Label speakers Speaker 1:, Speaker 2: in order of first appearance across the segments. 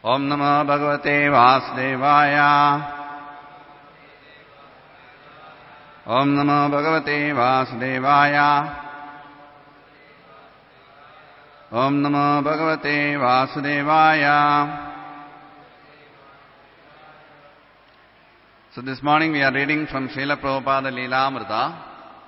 Speaker 1: Om Namo Bhagavate Vasudevaya. Om Namo Bhagavate Vasudevaya. Om Namo Bhagavate Vasudevaya. So this morning we are reading from Srila Prabhupada Leelamrita.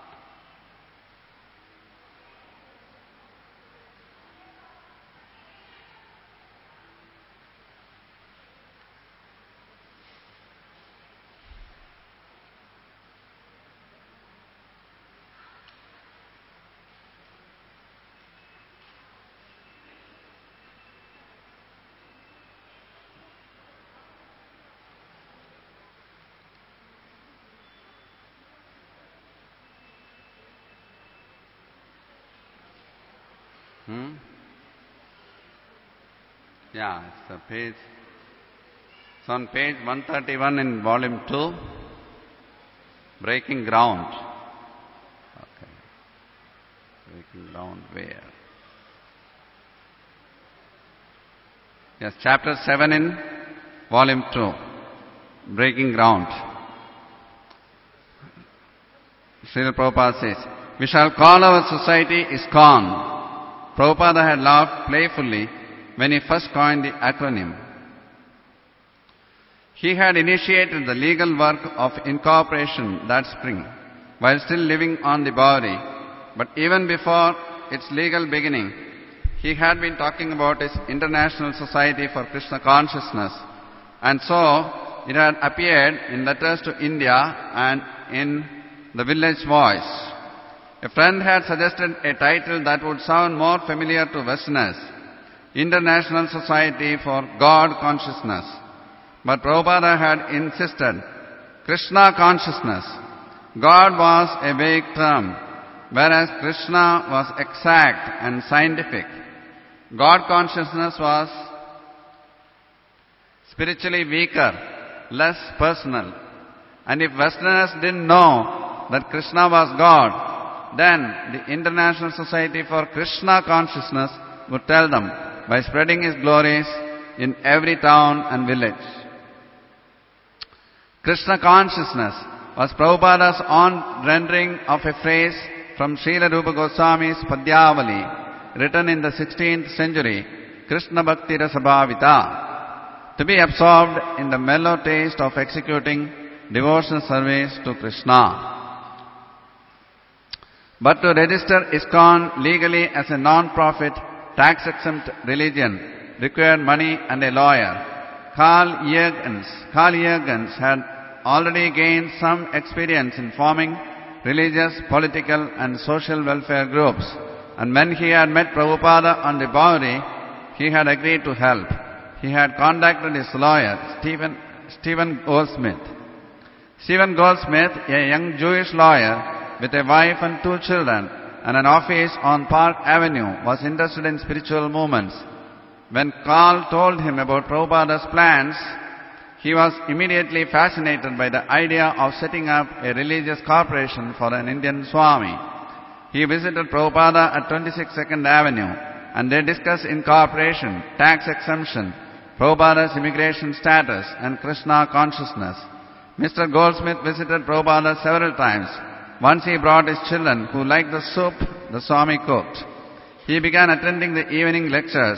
Speaker 1: Yeah, it's a page. It's on page 131 in volume 2, Breaking Ground. Okay. Breaking ground where? Yes, chapter 7 in volume 2, Breaking Ground. Srila Prabhupada says, we shall call our society ISKCON. Prabhupada had laughed playfully when he first coined the acronym. He had initiated the legal work of incorporation that spring, while still living on the Bowery. But even before its legal beginning, he had been talking about his International Society for Krishna Consciousness, and so it had appeared in letters to India and in the Village Voice. A friend had suggested a title that would sound more familiar to Westerners, International Society for God Consciousness. But Prabhupada had insisted, Krishna Consciousness. God was a vague term, whereas Krishna was exact and scientific. God Consciousness was spiritually weaker, less personal. And if Westerners didn't know that Krishna was God, then the International Society for Krishna Consciousness would tell them by spreading his glories in every town and village. Krishna Consciousness was Prabhupada's own rendering of a phrase from Srila Rupa Goswami's Padyavali, written in the 16th century, Krishna Bhakti Rasabhavita, to be absorbed in the mellow taste of executing devotional service to Krishna. But to register ISKCON legally as a non-profit, tax-exempt religion required money and a lawyer. Carl Jürgens had already gained some experience in forming religious, political and social welfare groups, and when he had met Prabhupada on the Bowery, he had agreed to help. He had contacted his lawyer, Stephen Goldsmith. Stephen Goldsmith, a young Jewish lawyer with a wife and 2 children and an office on Park Avenue, was interested in spiritual movements. When Carl told him about Prabhupada's plans, he was immediately fascinated by the idea of setting up a religious corporation for an Indian Swami. He visited Prabhupada at 26 2nd Avenue and they discussed incorporation, tax exemption, Prabhupada's immigration status and Krishna consciousness. Mr. Goldsmith visited Prabhupada several times. Once he brought his children who liked the soup the Swami cooked. He began attending the evening lectures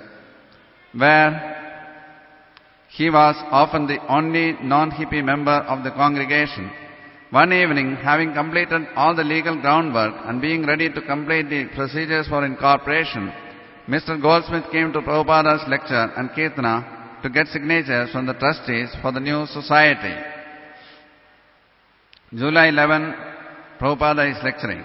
Speaker 1: where he was often the only non-hippie member of the congregation. One evening, having completed all the legal groundwork and being ready to complete the procedures for incorporation, Mr. Goldsmith came to Prabhupada's lecture and Kirtana to get signatures from the trustees for the new society. July 11, Prabhupada is lecturing.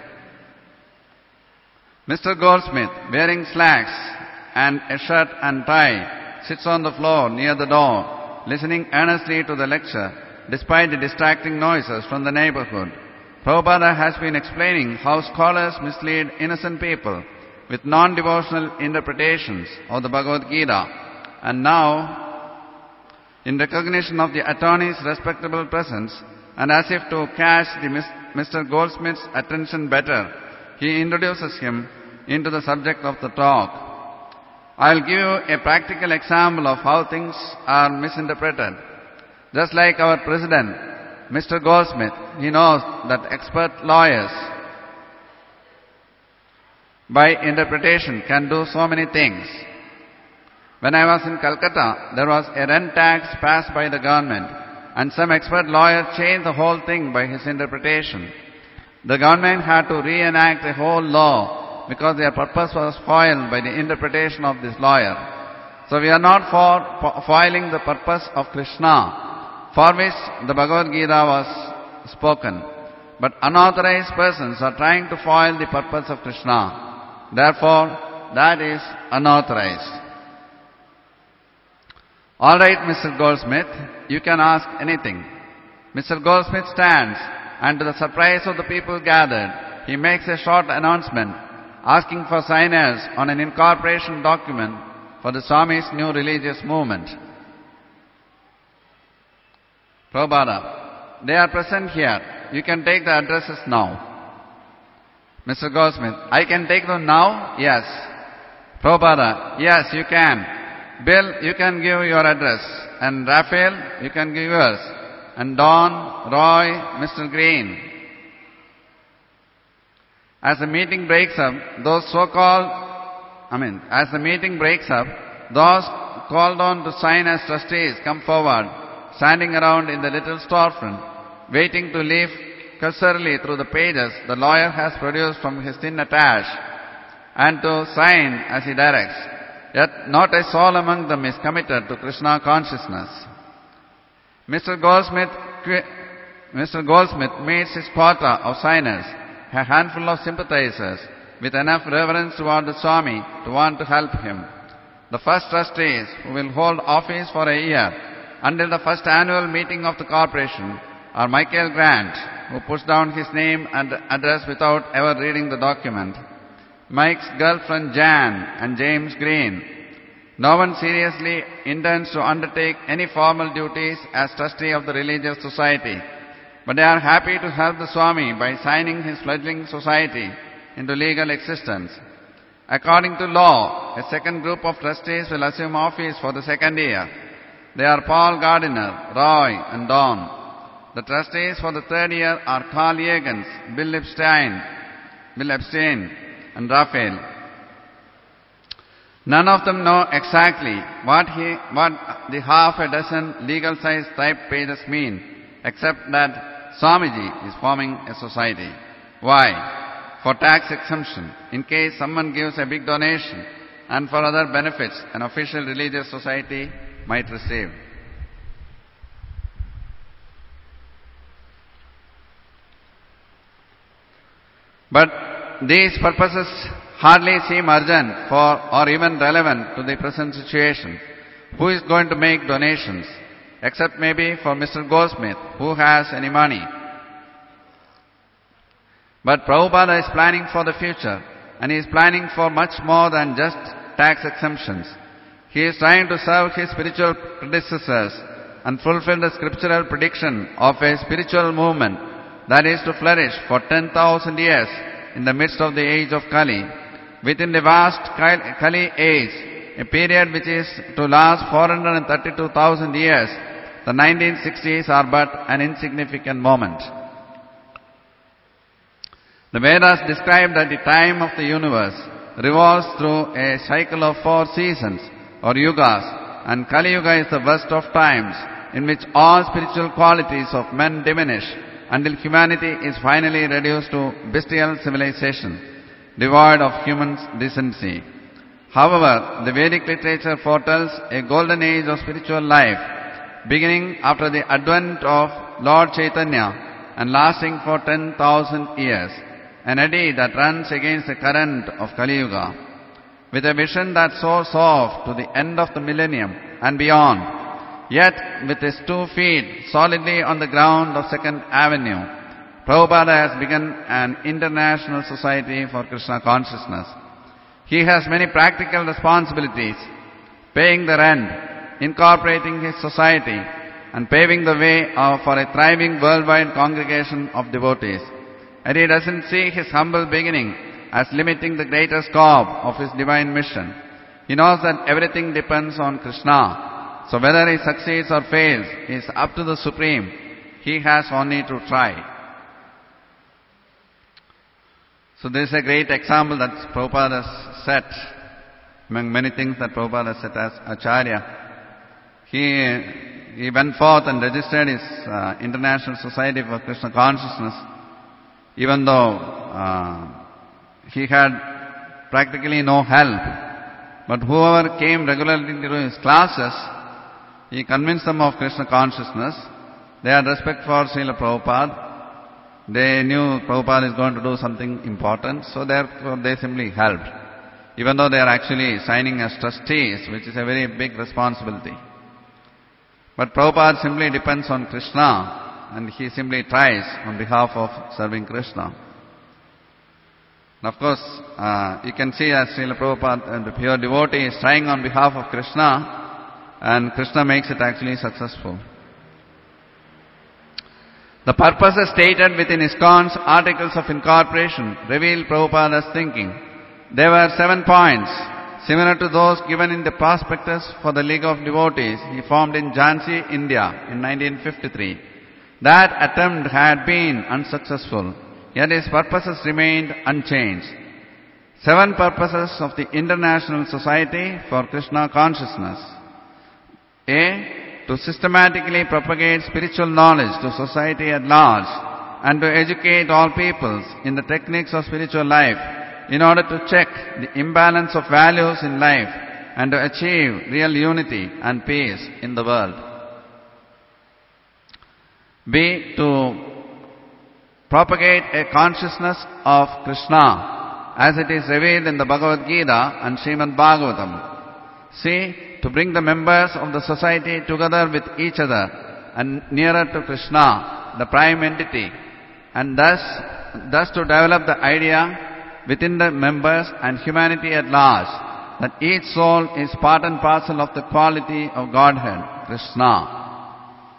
Speaker 1: Mr. Goldsmith, wearing slacks and a shirt and tie, sits on the floor near the door, listening earnestly to the lecture, despite the distracting noises from the neighborhood. Prabhupada has been explaining how scholars mislead innocent people with non-devotional interpretations of the Bhagavad Gita, and now, in recognition of the attorney's respectable presence, and as if to catch Mr. Goldsmith's attention better, he introduces him into the subject of the talk. I'll give you a practical example of how things are misinterpreted. Just like our president, Mr. Goldsmith, he knows that expert lawyers, by interpretation, can do so many things. When I was in Calcutta, there was a rent tax passed by the government, and some expert lawyer changed the whole thing by his interpretation. The government had to reenact a whole law because their purpose was foiled by the interpretation of this lawyer. So we are not for foiling the purpose of Krishna, for which the Bhagavad Gita was spoken. But unauthorized persons are trying to foil the purpose of Krishna. Therefore, that is unauthorized. Alright, Mr. Goldsmith, you can ask anything. Mr. Goldsmith stands, and to the surprise of the people gathered, he makes a short announcement asking for signers on an incorporation document for the Swami's new religious movement. Prabhupada, they are present here. You can take the addresses now. Mr. Goldsmith, I can take them now? Yes. Prabhupada, yes, you can. Bill, you can give your address. And Raphael, you can give yours. And Don, Roy, Mr. Green. As the meeting breaks up, those called on to sign as trustees come forward, standing around in the little storefront, waiting to leaf cursorily through the pages the lawyer has produced from his thin attache, and to sign as he directs. Yet not a soul among them is committed to Krishna consciousness. Mr. Goldsmith meets his quota of signers, a handful of sympathizers, with enough reverence toward the Swami to want to help him. The first trustees, who will hold office for a year until the first annual meeting of the corporation, are Michael Grant, who puts down his name and address without ever reading the document, Mike's girlfriend Jan, and James Green. No one seriously intends to undertake any formal duties as trustee of the religious society, but they are happy to help the Swami by signing his fledgling society into legal existence. According to law, a second group of trustees will assume office for the second year. They are Paul Gardiner, Roy, and Don. The trustees for the third year are Carl Jürgens, Bill Epstein, and Raphael. None of them know exactly what the half a dozen legal-sized typed pages mean, except that Swamiji is forming a society. Why? For tax exemption, in case someone gives a big donation, and for other benefits an official religious society might receive. But these purposes hardly seem urgent or even relevant to the present situation. Who is going to make donations? Except maybe for Mr. Goldsmith, who has any money. But Prabhupada is planning for the future, and he is planning for much more than just tax exemptions. He is trying to serve his spiritual predecessors and fulfill the scriptural prediction of a spiritual movement that is to flourish for 10,000 years in the midst of the age of Kali. Within the vast Kali age, a period which is to last 432,000 years, the 1960s are but an insignificant moment. The Vedas describe that the time of the universe revolves through a cycle of 4 seasons or yugas, and Kali Yuga is the worst of times in which all spiritual qualities of men diminish until humanity is finally reduced to bestial civilization, devoid of human decency. However, the Vedic literature foretells a golden age of spiritual life, beginning after the advent of Lord Chaitanya and lasting for 10,000 years, an eddy that runs against the current of Kali Yuga. With a vision that soars off to the end of the millennium and beyond, yet with his 2 feet solidly on the ground of Second Avenue, Prabhupada has begun an international society for Krishna consciousness. He has many practical responsibilities: paying the rent, incorporating his society, and paving the way for a thriving worldwide congregation of devotees. And he doesn't see his humble beginning as limiting the greater scope of his divine mission. He knows that everything depends on Krishna. So whether he succeeds or fails is up to the Supreme. He has only to try. So this is a great example that Prabhupada has set among many things that Prabhupada has set as Acharya. He went forth and registered his International Society for Krishna Consciousness, even though he had practically no help. But whoever came regularly to his classes, he convinced them of Krishna consciousness. They had respect for Srila Prabhupada. They knew Prabhupada is going to do something important, so therefore they simply helped. Even though they are actually signing as trustees, which is a very big responsibility. But Prabhupada simply depends on Krishna, and he simply tries on behalf of serving Krishna. And of course, you can see as Srila Prabhupada, the pure devotee, is trying on behalf of Krishna, and Krishna makes it actually successful. The purposes stated within ISKCON's Articles of Incorporation reveal Prabhupada's thinking. There were 7 points, similar to those given in the prospectus for the League of Devotees he formed in Jhansi, India in 1953. That attempt had been unsuccessful, yet his purposes remained unchanged. 7 purposes of the International Society for Krishna Consciousness. A. To systematically propagate spiritual knowledge to society at large and to educate all peoples in the techniques of spiritual life in order to check the imbalance of values in life and to achieve real unity and peace in the world. B. To propagate a consciousness of Krishna as it is revealed in the Bhagavad Gita and Srimad Bhagavatam. C. To bring the members of the society together with each other and nearer to Krishna, the prime entity, and thus to develop the idea within the members and humanity at large that each soul is part and parcel of the quality of Godhead, Krishna.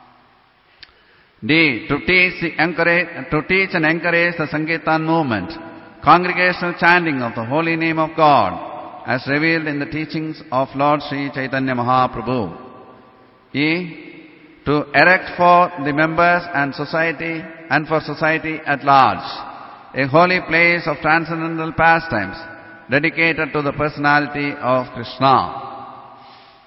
Speaker 1: D. To teach and encourage the Sankirtan movement, congregational chanting of the holy name of God, as revealed in the teachings of Lord Sri Chaitanya Mahaprabhu. E. To erect for the members and society and for society at large a holy place of transcendental pastimes dedicated to the personality of Krishna.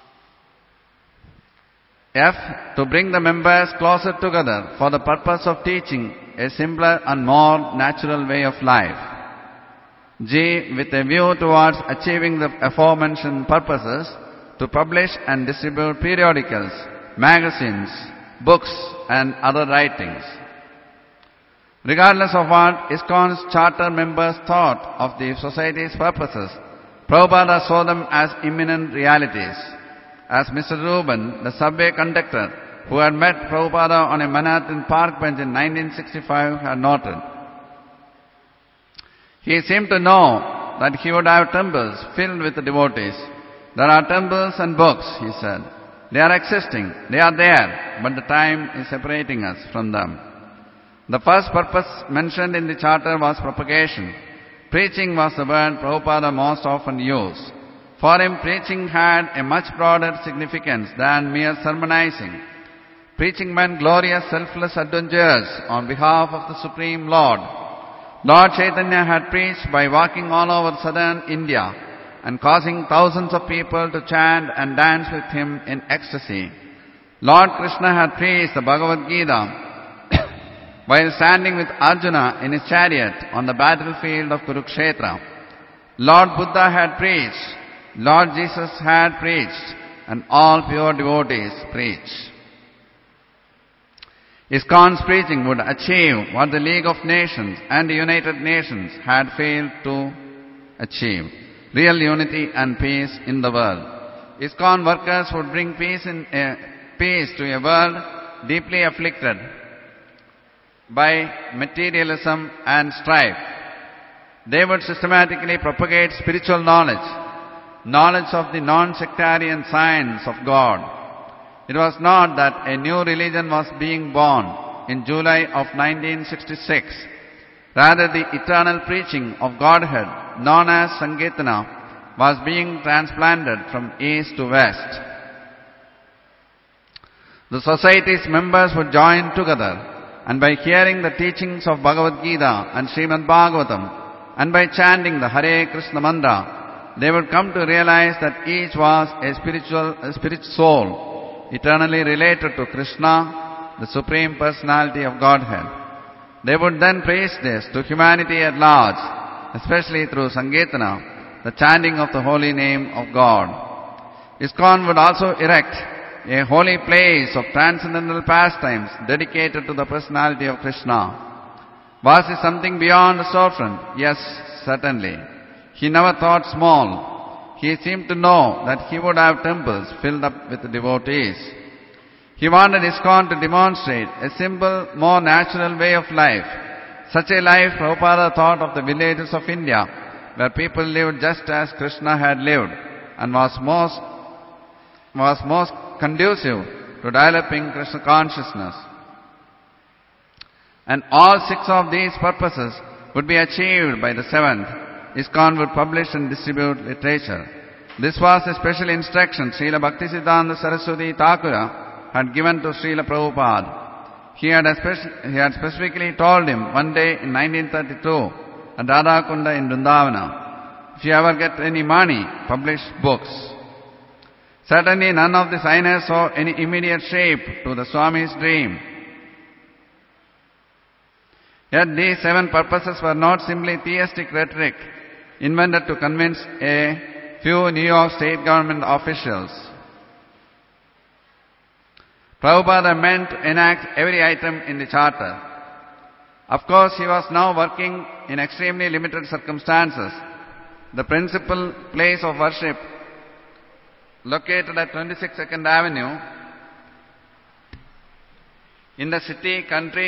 Speaker 1: F. To bring the members closer together for the purpose of teaching a simpler and more natural way of life. G. With a view towards achieving the aforementioned purposes, to publish and distribute periodicals, magazines, books, and other writings. Regardless of what ISKCON's charter members thought of the society's purposes, Prabhupada saw them as imminent realities. As Mr. Reuben, the subway conductor who had met Prabhupada on a Manhattan park bench in 1965, had noted. He seemed to know that he would have temples filled with devotees. There are temples and books, he said. They are existing, they are there, but the time is separating us from them. The first purpose mentioned in the charter was propagation. Preaching was the word Prabhupada most often used. For him, preaching had a much broader significance than mere sermonizing. Preaching meant glorious, selfless adventures on behalf of the Supreme Lord. Lord Chaitanya had preached by walking all over southern India and causing thousands of people to chant and dance with him in ecstasy. Lord Krishna had preached the Bhagavad Gita while standing with Arjuna in his chariot on the battlefield of Kurukshetra. Lord Buddha had preached, Lord Jesus had preached, and all pure devotees preach. ISKCON's preaching would achieve what the League of Nations and the United Nations had failed to achieve: real unity and peace in the world. ISKCON workers would bring peace to a world deeply afflicted by materialism and strife. They would systematically propagate spiritual knowledge of the non-sectarian science of God. It was not that a new religion was being born in July of 1966. Rather, the eternal preaching of Godhead, known as Sankirtana, was being transplanted from east to west. The society's members would join together, and by hearing the teachings of Bhagavad Gita and Srimad Bhagavatam, and by chanting the Hare Krishna mantra, they would come to realize that each was a spirit soul, eternally related to Krishna, the Supreme Personality of Godhead. They would then preach this to humanity at large, especially through Sankirtana, the chanting of the holy name of God. ISKCON would also erect a holy place of transcendental pastimes dedicated to the personality of Krishna. Was he something beyond the storefront? Yes, certainly. He never thought small. He seemed to know that he would have temples filled up with devotees. He wanted ISKCON to demonstrate a simple, more natural way of life. Such a life Prabhupada thought of the villages of India, where people lived just as Krishna had lived, and was most conducive to developing Krishna consciousness. And all 6 of these purposes would be achieved by the 7th. ISKCON would publish and distribute literature. This was a special instruction Srila Bhaktisiddhanta Saraswati Thakura had given to Srila Prabhupada. He had specifically told him one day in 1932 at Radhakunda in Vrindavana, if you ever get any money, publish books. Certainly none of the signers saw any immediate shape to the Swami's dream. Yet these 7 purposes were not simply theistic rhetoric invented to convince a few New York state government officials. Prabhupada meant to enact every item in the charter. Of course, he was now working in extremely limited circumstances. The principal place of worship, located at 26 2nd Avenue, in the city,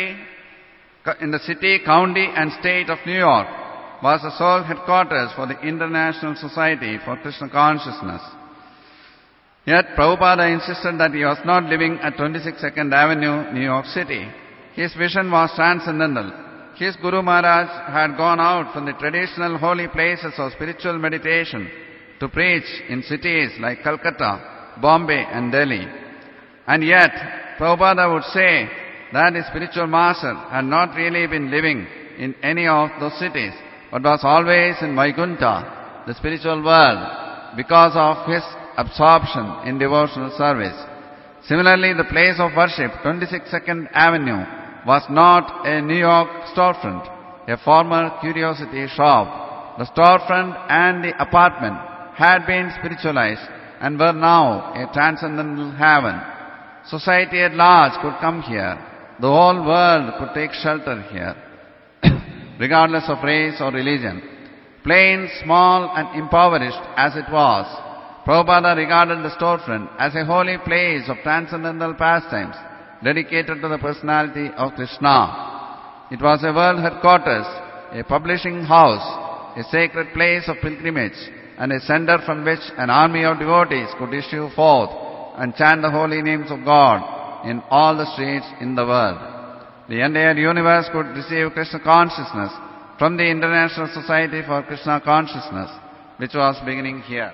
Speaker 1: county and state of New York, was the sole headquarters for the International Society for Krishna Consciousness. Yet Prabhupada insisted that he was not living at 26 2nd Avenue, New York City. His vision was transcendental. His Guru Maharaj had gone out from the traditional holy places of spiritual meditation to preach in cities like Calcutta, Bombay and Delhi. And yet, Prabhupada would say that his spiritual master had not really been living in any of those cities, but was always in Vaikuntha, the spiritual world, because of his absorption in devotional service. Similarly, the place of worship, 26 2nd Avenue, was not a New York storefront, a former curiosity shop. The storefront and the apartment had been spiritualized and were now a transcendental haven. Society at large could come here. The whole world could take shelter here, regardless of race or religion. Plain, small and impoverished as it was, Prabhupada regarded the storefront as a holy place of transcendental pastimes dedicated to the personality of Krishna. It was a world headquarters, a publishing house, a sacred place of pilgrimage, and a center from which an army of devotees could issue forth and chant the holy names of God in all the streets in the world. The entire universe could receive Krishna consciousness from the International Society for Krishna Consciousness, which was beginning here.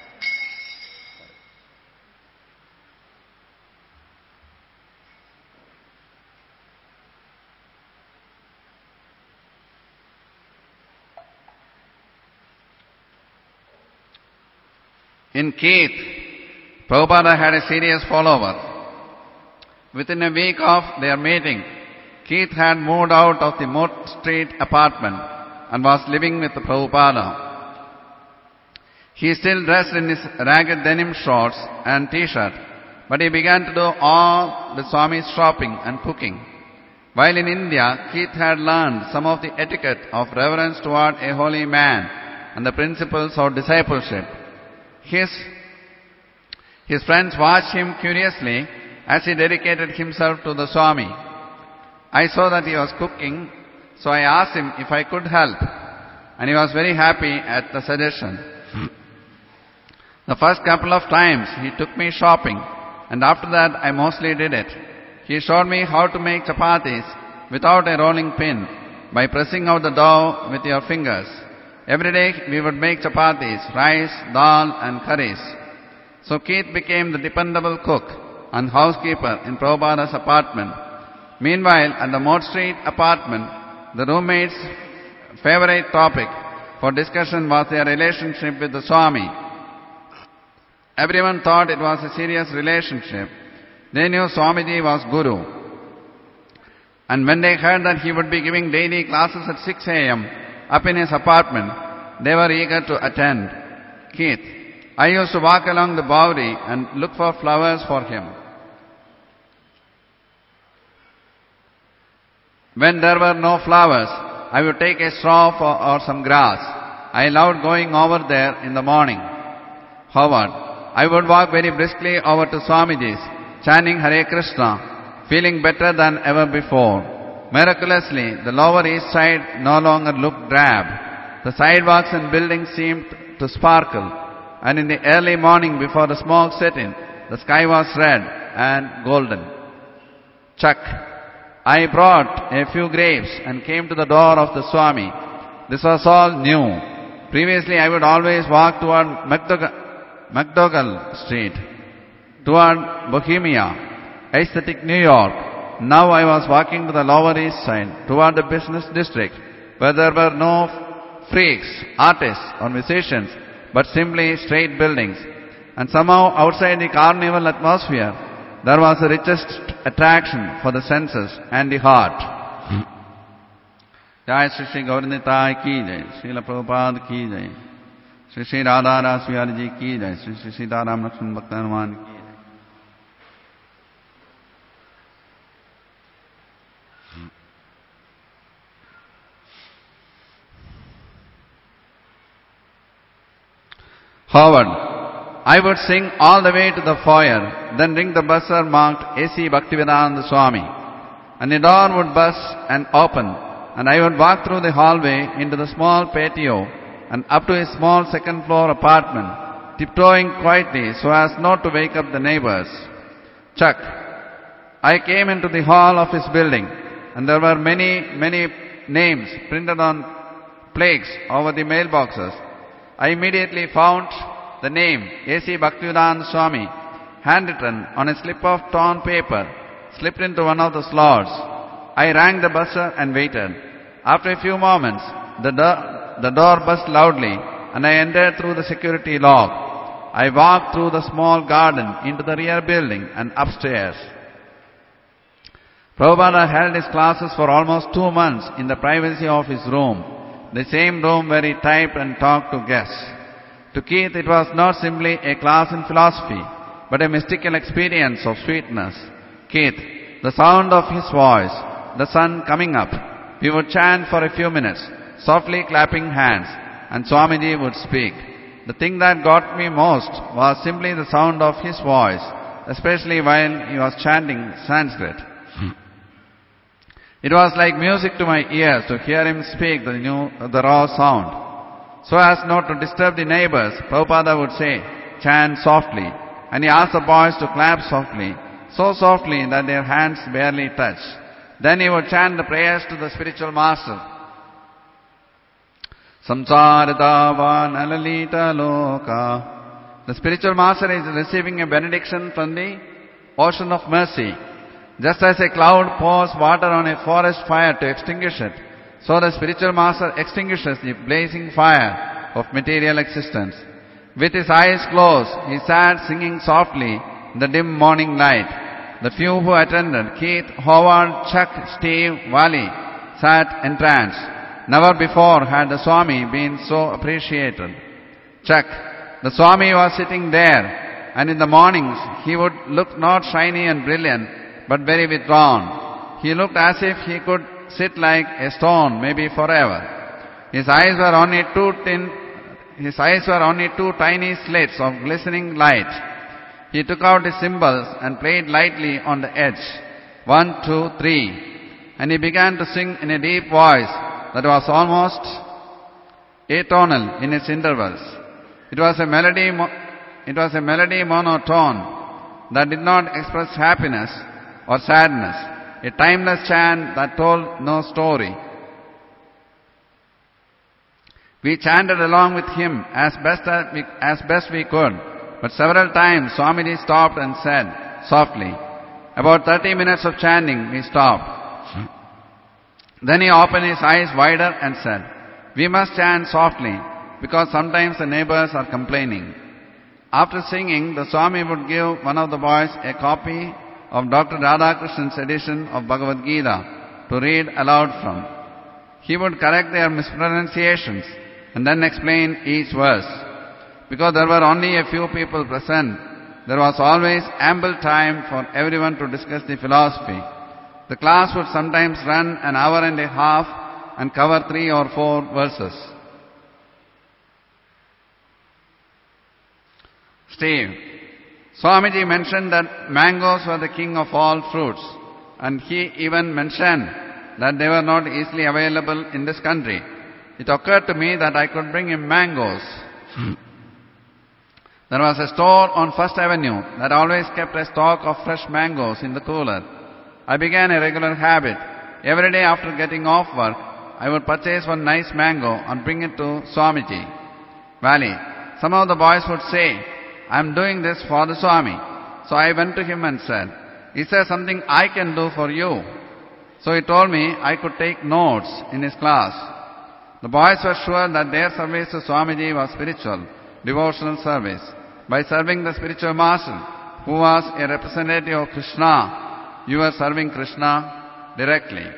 Speaker 1: In Keith, Prabhupada had a serious follower. Within a week of their meeting, Keith had moved out of the Mott Street apartment and was living with Prabhupada. He still dressed in his ragged denim shorts and t-shirt, but he began to do all the Swami's shopping and cooking. While in India, Keith had learned some of the etiquette of reverence toward a holy man and the principles of discipleship. His friends watched him curiously as he dedicated himself to the Swami. I saw that he was cooking, so I asked him if I could help, and he was very happy at the suggestion. The first couple of times he took me shopping, and after that I mostly did it. He showed me how to make chapatis without a rolling pin, by pressing out the dough with your fingers. Every day we would make chapatis, rice, dal and curries. So Keith became the dependable cook and housekeeper in Prabhupada's apartment. Meanwhile, at the Mott Street apartment, the roommates' favorite topic for discussion was their relationship with the Swami. Everyone thought it was a serious relationship. They knew Swamiji was Guru. And when they heard that he would be giving daily classes at 6 a.m. up in his apartment, they were eager to attend. Keith: I used to walk along the Bowery and look for flowers for him. When there were no flowers, I would take a straw or some grass. I loved going over there in the morning. Howard: I would walk very briskly over to Swamiji's, chanting Hare Krishna, feeling better than ever before. Miraculously, the Lower East Side no longer looked drab. The sidewalks and buildings seemed to sparkle, and in the early morning before the smoke set in, the sky was red and golden. Chuck: I brought a few grapes and came to the door of the Swami. This was all new. Previously, I would always walk toward McDougall Street, toward Bohemia, aesthetic New York. Now I was walking to the Lower East Side, toward the business district, where there were no freaks, artists or musicians, but simply straight buildings. And somehow outside the carnival atmosphere, there was the richest attraction for the senses and the heart. Jai Shri Shri Gauranitai ki jai, Srila Prabhupada ki jai, Shri Shri Radha Rasa Bihari ji ki jai, Shri Shri Sitaram Lakshman Bhakta Hanuman ki jai. Howard: I would sing all the way to the foyer, then ring the buzzer marked A.C. Bhaktivedanta Swami, and the door would buzz and open, and I would walk through the hallway into the small patio and up to his small second-floor apartment, tiptoeing quietly so as not to wake up the neighbors. Chuck: I came into the hall of his building, and there were many names printed on plaques over the mailboxes. I immediately found the name A.C. Bhaktivedanta Swami, handwritten on a slip of torn paper, slipped into one of the slots. I rang the buzzer and waited. After a few moments, the door buzzed loudly, and I entered through the security lock. I walked through the small garden into the rear building and upstairs. Prabhupada held his classes for almost 2 months in the privacy of his room, the same room where he typed and talked to guests. To Keith, it was not simply a class in philosophy, but a mystical experience of sweetness. Keith: the sound of his voice, the sun coming up. We would chant for a few minutes, softly clapping hands, and Swamiji would speak. The thing that got me most was simply the sound of his voice, especially while he was chanting Sanskrit. It was like music to my ears to hear him speak the raw sound. So as not to disturb the neighbors, Prabhupada would say, chant softly, and he asked the boys to clap softly, so softly that their hands barely touched. Then he would chant the prayers to the spiritual master. Samsarita vanalalita loka. The spiritual master is receiving a benediction from the ocean of mercy. Just as a cloud pours water on a forest fire to extinguish it, so the spiritual master extinguishes the blazing fire of material existence. With his eyes closed, he sat singing softly in the dim morning light. The few who attended, Keith, Howard, Chuck, Steve, Wally, sat entranced. Never before had the Swami been so appreciated. Chuck: the Swami was sitting there, and in the mornings he would look not shiny and brilliant, but very withdrawn. He looked as if he could sit like a stone, maybe forever. His eyes were only two tiny slits of glistening light. He took out his cymbals and played lightly on the edge. 1, 2, 3. And he began to sing in a deep voice that was almost atonal in its intervals. It was a melody monotone that did not express happiness or sadness, a timeless chant that told no story. We chanted along with him as best we could, but several times Swamiji stopped and said softly. About 30 minutes of chanting, we stopped. Then he opened his eyes wider and said, "We must chant softly, because sometimes the neighbors are complaining." After singing, the Swami would give one of the boys a copy of Dr. Radhakrishnan's edition of Bhagavad Gita to read aloud from. He would correct their mispronunciations and then explain each verse. Because there were only a few people present, there was always ample time for everyone to discuss the philosophy. The class would sometimes run an hour and a half and cover 3 or 4 verses. Steve, Swamiji mentioned that mangoes were the king of all fruits, and he even mentioned that they were not easily available in this country. It occurred to me that I could bring him mangoes. There was a store on First Avenue that always kept a stock of fresh mangoes in the cooler. I began a regular habit. Every day after getting off work, I would purchase one nice mango and bring it to Swamiji. Valley. Some of the boys would say, "I am doing this for the Swami." So I went to him and said, "Is there something I can do for you?" So he told me I could take notes in his class. The boys were sure that their service to Swamiji was spiritual, devotional service. By serving the spiritual master, who was a representative of Krishna, you were serving Krishna directly.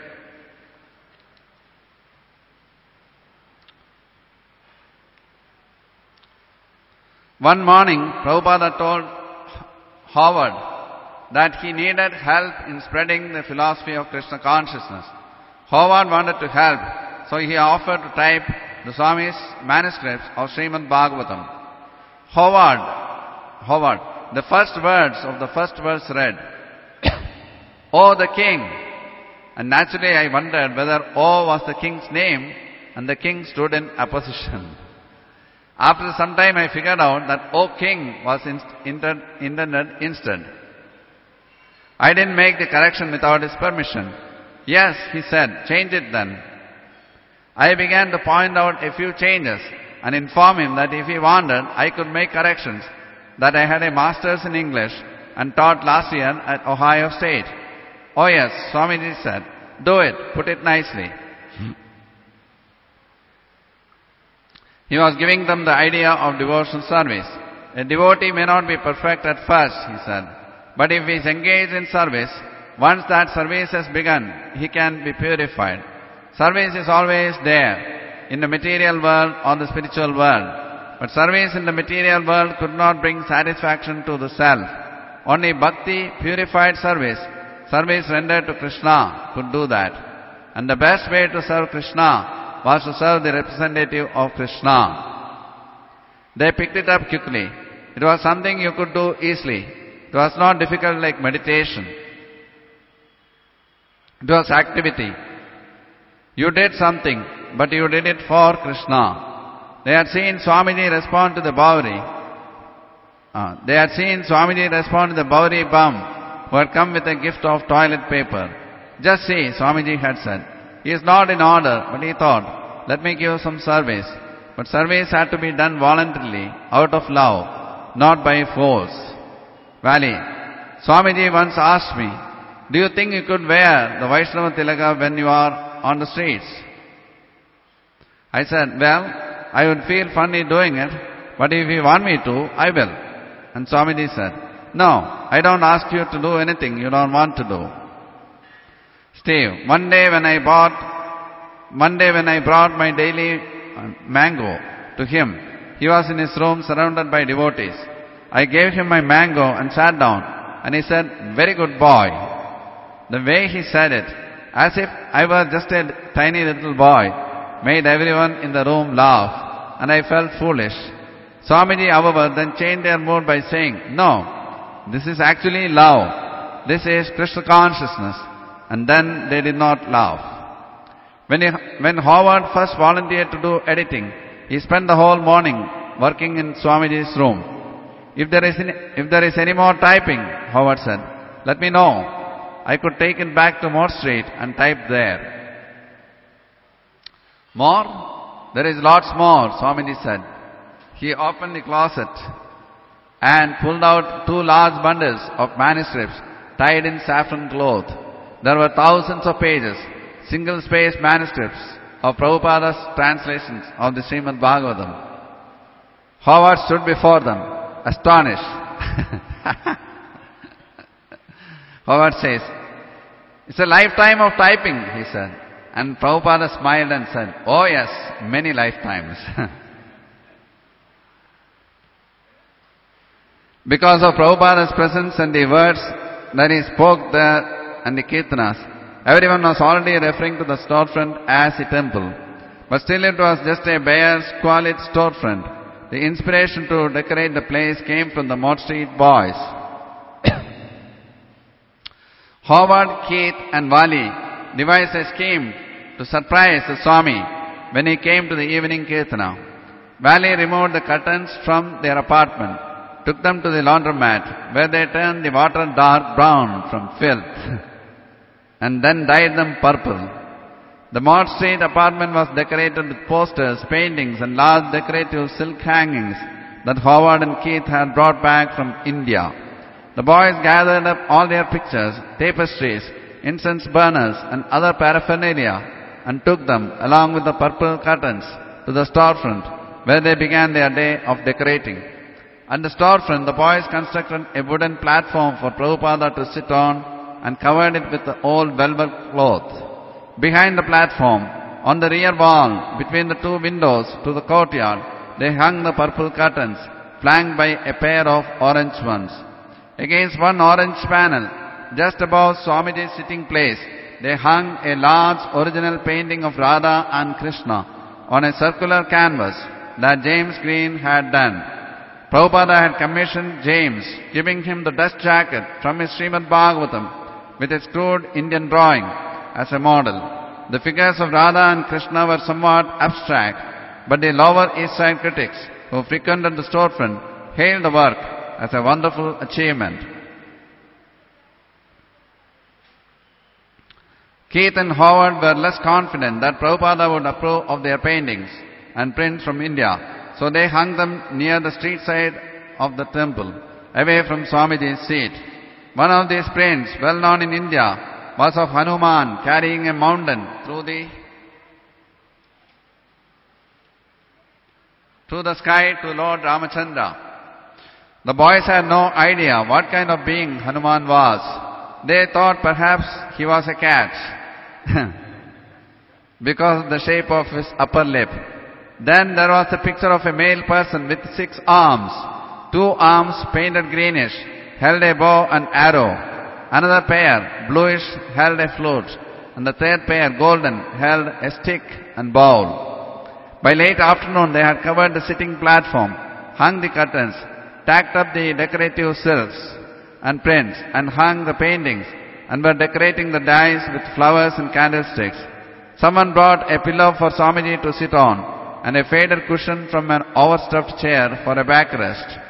Speaker 1: One morning, Prabhupada told Howard that he needed help in spreading the philosophy of Krishna consciousness. Howard wanted to help, so he offered to type the Swami's manuscripts of Srimad Bhagavatam. Howard, the first words of the first verse read, "O the king." And naturally I wondered whether O was the king's name and the king stood in opposition. After some time I figured out that O king was intended instead. I didn't make the correction without his permission. "Yes," he said, "change it then." I began to point out a few changes and inform him that if he wanted, I could make corrections, that I had a master's in English and taught last year at Ohio State. "Oh yes," Swamiji said, "do it, put it nicely." He was giving them the idea of devotional service. A devotee may not be perfect at first, he said, but if he is engaged in service, once that service has begun, he can be purified. Service is always there, in the material world or the spiritual world. But service in the material world could not bring satisfaction to the self. Only bhakti, purified service rendered to Krishna, could do that. And the best way to serve Krishna was to serve the representative of Krishna. They picked it up quickly. It was something you could do easily. It was not difficult like meditation. It was activity. You did something, but you did it for Krishna. They had seen Swamiji respond to the Bauri. Bauri bum who had come with a gift of toilet paper. "Just see," Swamiji had said. "He is not in order," but he thought, "Let me give some service." But service had to be done voluntarily, out of love, not by force. Valley. Swamiji once asked me, "Do you think you could wear the Vaishnava Tilaka when you are on the streets?" I said, "Well, I would feel funny doing it, but if you want me to, I will." And Swamiji said, "No, I don't ask you to do anything you don't want to do." Steve, one day when I brought my daily mango to him, he was in his room surrounded by devotees. I gave him my mango and sat down, and he said, "Very good boy." The way he said it, as if I were just a tiny little boy, made everyone in the room laugh, and I felt foolish. Swamiji, however, then changed their mood by saying, "No, this is actually love. This is Krishna consciousness." And then they did not laugh. When Howard first volunteered to do editing, he spent the whole morning working in Swamiji's room. If there is any more typing," Howard said, "let me know. I could take it back to Moore Street and type there." More? There is lots more, Swamiji said. He opened the closet and pulled out 2 large bundles of manuscripts tied in saffron cloth. There were thousands of pages, single-spaced manuscripts of Prabhupada's translations of the Srimad Bhagavatam. Howard stood before them, astonished. Howard says, "It's a lifetime of typing," he said. And Prabhupada smiled and said, "Oh yes, many lifetimes." Because of Prabhupada's presence and the words that he spoke there and the kirtanas, everyone was already referring to the storefront as the temple. But still it was just a bare, squalid storefront. The inspiration to decorate the place came from the Mott Street boys. Howard, Keith and Wali devised a scheme to surprise the Swami when he came to the evening kirtana. Wali removed the curtains from their apartment, took them to the laundromat where they turned the water dark brown from filth and then dyed them purple. The Mott Street apartment was decorated with posters, paintings and large decorative silk hangings that Howard and Keith had brought back from India. The boys gathered up all their pictures, tapestries, incense burners and other paraphernalia and took them, along with the purple curtains, to the storefront where they began their day of decorating. At the storefront, the boys constructed a wooden platform for Prabhupada to sit on and covered it with the old velvet cloth. Behind the platform, on the rear wall, between the 2 windows to the courtyard, they hung the purple curtains, flanked by a pair of orange ones. Against one orange panel, just above Swamiji's sitting place, they hung a large original painting of Radha and Krishna on a circular canvas that James Green had done. Prabhupada had commissioned James, giving him the dust jacket from his Srimad Bhagavatam with its crude Indian drawing as a model. The figures of Radha and Krishna were somewhat abstract, but the Lower East Side critics who frequented the storefront hailed the work as a wonderful achievement. Keith and Howard were less confident that Prabhupada would approve of their paintings and prints from India, so they hung them near the street side of the temple, away from Swamiji's seat. One of these prints, well known in India, was of Hanuman carrying a mountain through the sky to Lord Ramachandra. The boys had no idea what kind of being Hanuman was. They thought perhaps he was a cat because of the shape of his upper lip. Then there was a picture of a male person with 6 arms. 2 arms, painted greenish, held a bow and arrow. Another pair, bluish, held a flute, and the third pair, golden, held a stick and bowl. By late afternoon, they had covered the sitting platform, hung the curtains, tacked up the decorative silks and prints, and hung the paintings, and were decorating the dais with flowers and candlesticks. Someone brought a pillow for Swamiji to sit on, and a faded cushion from an overstuffed chair for a backrest.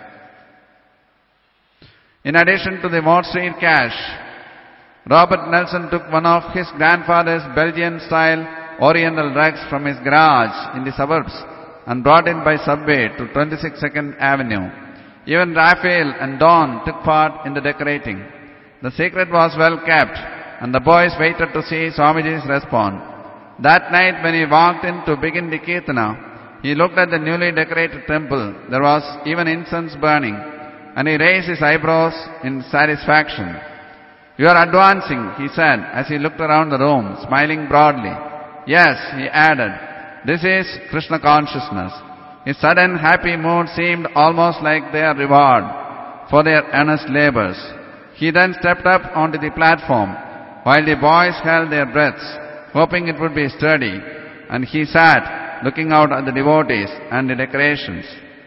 Speaker 1: In addition to the Mott Street cash, Robert Nelson took one of his grandfather's Belgian-style oriental rugs from his garage in the suburbs and brought it by subway to 22nd Avenue. Even Raphael and Don took part in the decorating. The secret was well kept, and the boys waited to see Swamiji's response. That night when he walked in to begin the kirtana, he looked at the newly decorated temple. There was even incense burning, and he raised his eyebrows in satisfaction. "You are advancing," he said as he looked around the room, smiling broadly. "Yes," he added, "this is Krishna consciousness." His sudden happy mood seemed almost like their reward for their earnest labors. He then stepped up onto the platform while the boys held their breaths, hoping it would be steady, and he sat looking out at the devotees and the decorations.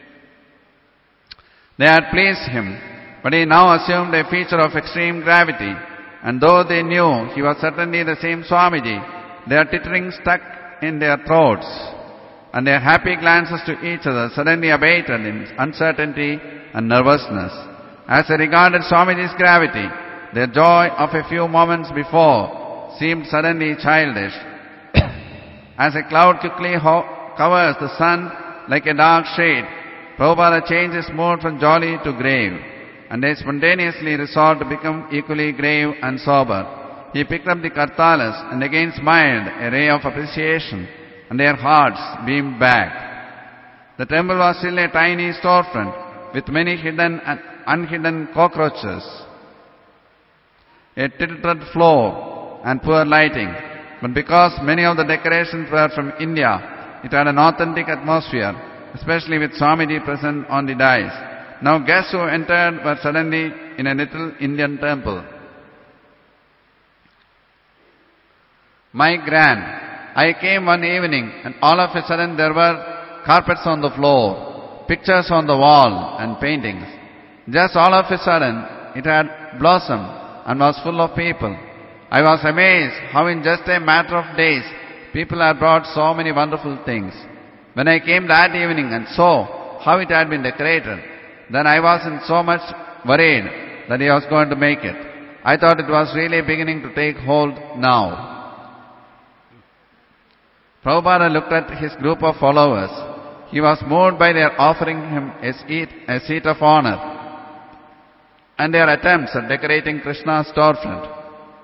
Speaker 1: They had pleased him, but he now assumed a feature of extreme gravity, and though they knew he was certainly the same Swamiji, their tittering stuck in their throats, and their happy glances to each other suddenly abated in uncertainty and nervousness. As they regarded Swamiji's gravity, their joy of a few moments before seemed suddenly childish. As a cloud quickly covers the sun like a dark shade, Prabhupada changed his mood from jolly to grave, and they spontaneously resolved to become equally grave and sober. He picked up the kartalas and again smiled, a ray of appreciation, and their hearts beamed back. The temple was still a tiny storefront with many hidden and unhidden cockroaches, a tilted floor, and poor lighting. But because many of the decorations were from India, it had an authentic atmosphere, especially with Swamiji present on the dais. Now guests who entered were suddenly in a little Indian temple. My grand, I came one evening and all of a sudden there were carpets on the floor, pictures on the wall and paintings. Just all of a sudden it had blossomed and was full of people. I was amazed how in just a matter of days people had brought so many wonderful things. When I came that evening and saw how it had been decorated, then I wasn't so much worried that he was going to make it. I thought it was really beginning to take hold now. Prabhupada looked at his group of followers. He was moved by their offering him a seat of honor and their attempts at decorating Krishna's storefront.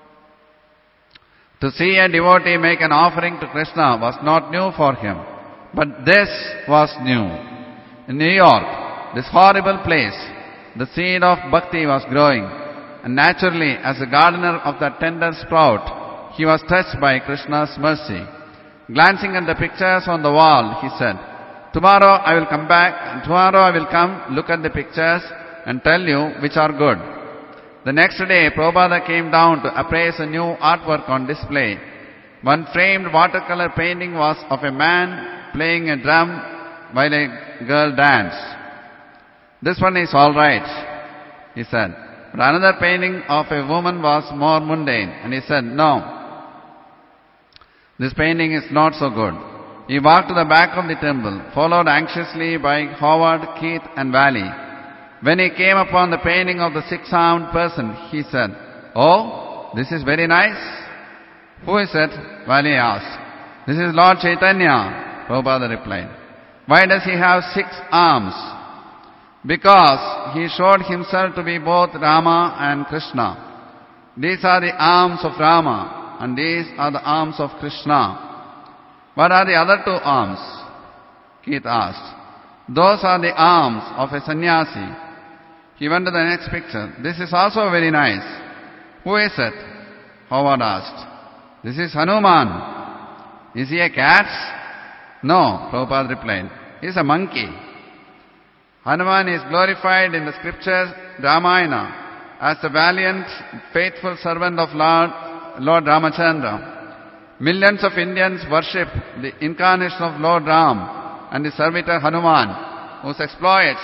Speaker 1: To see a devotee make an offering to Krishna was not new for him, but this was new. In New York, this horrible place, the seed of bhakti was growing, and naturally, as a gardener of that tender sprout, he was touched by Krishna's mercy. Glancing at the pictures on the wall, he said, tomorrow I will come look at the pictures and tell you which are good. The next day, Prabhupada came down to appraise a new artwork on display. One framed watercolor painting was of a man playing a drum while a girl danced. This one is all right, he said. But another painting of a woman was more mundane, and he said, no, this painting is not so good. He walked to the back of the temple, followed anxiously by Howard, Keith, and Valley. When he came upon the painting of the six-armed person, he said, oh, this is very nice. Who is it? Valley asked. This is Lord Chaitanya, Prabhupada replied. Why does he have 6 arms? Because he showed himself to be both Rama and Krishna. These are the arms of Rama, and these are the arms of Krishna. What are the other 2 arms? Keith asked. Those are the arms of a sannyasi. He went to the next picture. This is also very nice. Who is it? Howard asked. This is Hanuman. Is he a cat? No, Prabhupada replied. He is a monkey. Hanuman is glorified in the scriptures Ramayana as the valiant, faithful servant of Lord Ramachandra. Millions of Indians worship the incarnation of Lord Ram and the servitor Hanuman, whose exploits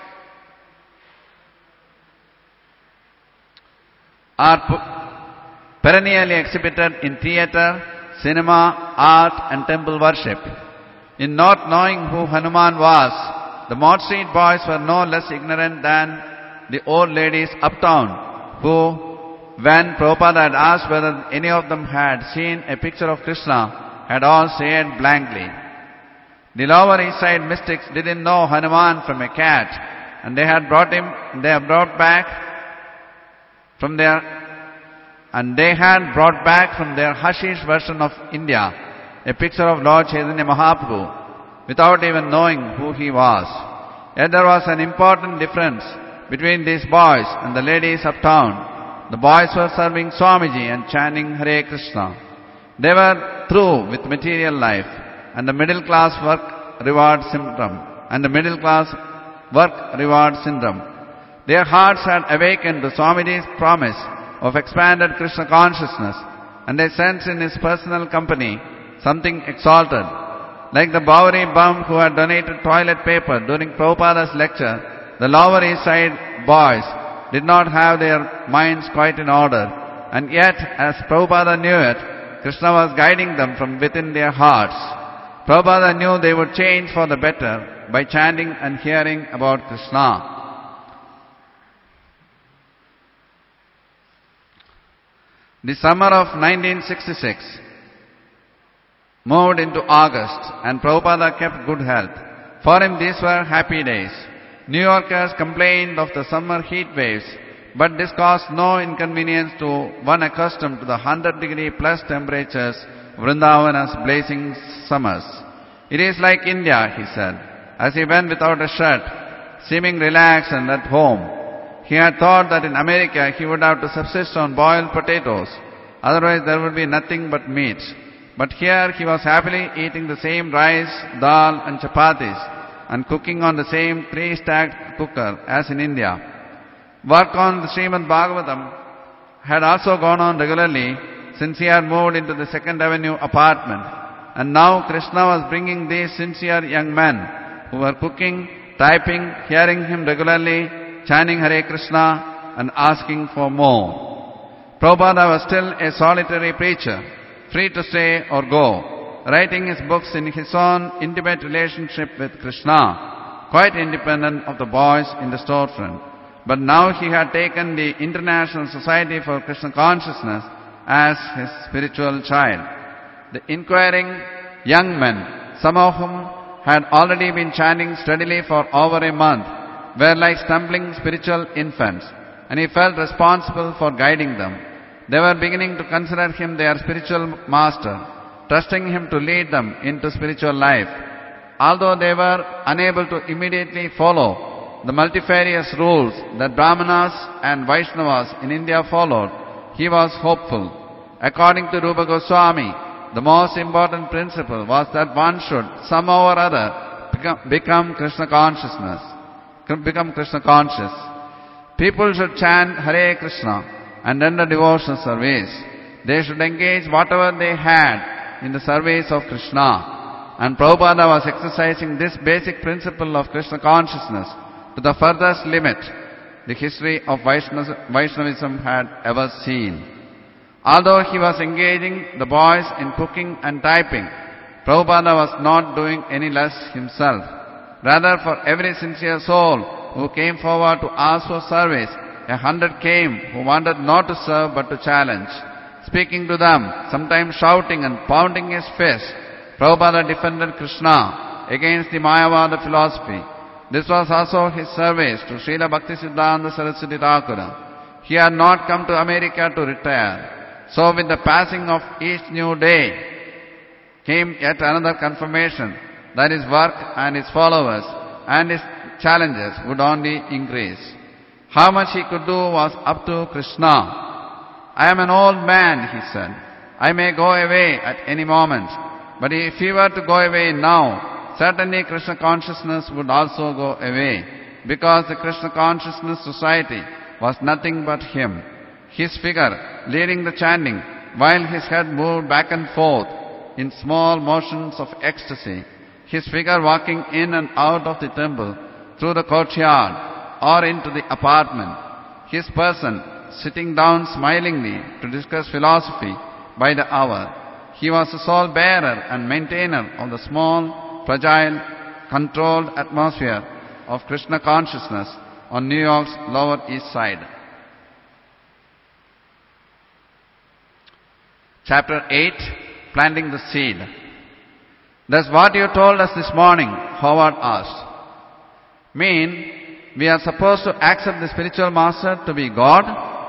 Speaker 1: are perennially exhibited in theatre, cinema, art and temple worship. In not knowing who Hanuman was, the Mott Street boys were no less ignorant than the old ladies uptown who, when Prabhupada had asked whether any of them had seen a picture of Krishna, had all stared blankly. The Lower East Side mystics didn't know Hanuman from a cat, and they had brought back from their hashish version of India a picture of Lord Chaitanya Mahaprabhu without even knowing who he was. Yet there was an important difference between these boys and the ladies uptown. The boys were serving Swamiji and chanting Hare Krishna. They were through with material life and the middle class work reward syndrome. Their hearts had awakened to Swamiji's promise of expanded Krishna consciousness, and they sensed in his personal company something exalted. Like the Bowery bum who had donated toilet paper during Prabhupada's lecture, the Lower East Side boys did not have their minds quite in order, and yet, as Prabhupada knew it, Krishna was guiding them from within their hearts. Prabhupada knew they would change for the better by chanting and hearing about Krishna. The summer of 1966. moved into August, and Prabhupada kept good health. For him these were happy days. New Yorkers complained of the summer heat waves, but this caused no inconvenience to one accustomed to the 100-degree plus temperatures of Vrindavana's blazing summers. It is like India, he said, as he went without a shirt, seeming relaxed and at home. He had thought that in America he would have to subsist on boiled potatoes, otherwise there would be nothing but meat. But here he was happily eating the same rice, dal and chapatis and cooking on the same 3-stacked cooker as in India. Work on the Srimad Bhagavatam had also gone on regularly since he had moved into the 2nd Avenue apartment. And now Krishna was bringing these sincere young men who were cooking, typing, hearing him regularly, chanting Hare Krishna and asking for more. Prabhupada was still a solitary preacher, free to stay or go, writing his books in his own intimate relationship with Krishna, quite independent of the boys in the storefront. But now he had taken the International Society for Krishna Consciousness as his spiritual child. The inquiring young men, some of whom had already been chanting steadily for over a month, were like stumbling spiritual infants, and he felt responsible for guiding them. They were beginning to consider him their spiritual master, trusting him to lead them into spiritual life. Although they were unable to immediately follow the multifarious rules that Brahmanas and Vaishnavas in India followed, he was hopeful. According to Rupa Goswami, the most important principle was that one should somehow or other become Krishna conscious. People should chant Hare Krishna and render devotional service. They should engage whatever they had in the service of Krishna. And Prabhupada was exercising this basic principle of Krishna consciousness to the furthest limit the history of Vaishnavism had ever seen. Although he was engaging the boys in cooking and typing, Prabhupada was not doing any less himself. Rather, for every sincere soul who came forward to ask for service, 100 came who wanted not to serve but to challenge. Speaking to them, sometimes shouting and pounding his fist, Prabhupada defended Krishna against the Mayavada philosophy. This was also his service to Srila Bhaktisiddhanta Saraswati Thakura. He had not come to America to retire. So with the passing of each new day came yet another confirmation that his work and his followers and his challenges would only increase. How much he could do was up to Krishna. I am an old man, he said. I may go away at any moment. But if he were to go away now, certainly Krishna consciousness would also go away, because the Krishna Consciousness Society was nothing but him. His figure leading the chanting, while his head moved back and forth in small motions of ecstasy, his figure walking in and out of the temple, through the courtyard, or into the apartment, his person sitting down smilingly to discuss philosophy by the hour. He was the sole bearer and maintainer of the small, fragile, controlled atmosphere of Krishna consciousness on New York's Lower East Side. Chapter 8, Planting the Seed. That's what you told us this morning, Howard asked. Mean we are supposed to accept the spiritual master to be God?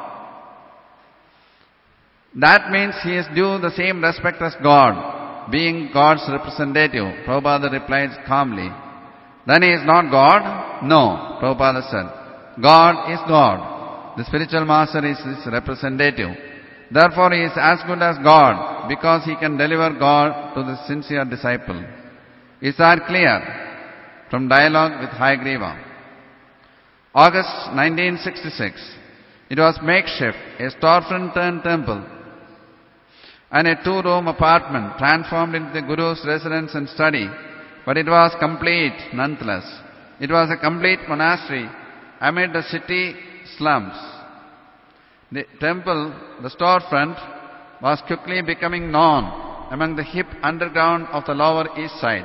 Speaker 1: That means he is due the same respect as God, being God's representative, Prabhupada replied calmly. Then he is not God? No, Prabhupada said. God is God. The spiritual master is his representative. Therefore he is as good as God, because he can deliver God to the sincere disciple. Is that clear? From Dialogue with Hayagriva. August 1966. It was makeshift, a storefront turned temple, and a 2-room apartment transformed into the Guru's residence and study, but it was complete nonetheless. It was a complete monastery amid the city slums. The temple, the storefront, was quickly becoming known among the hip underground of the Lower East Side.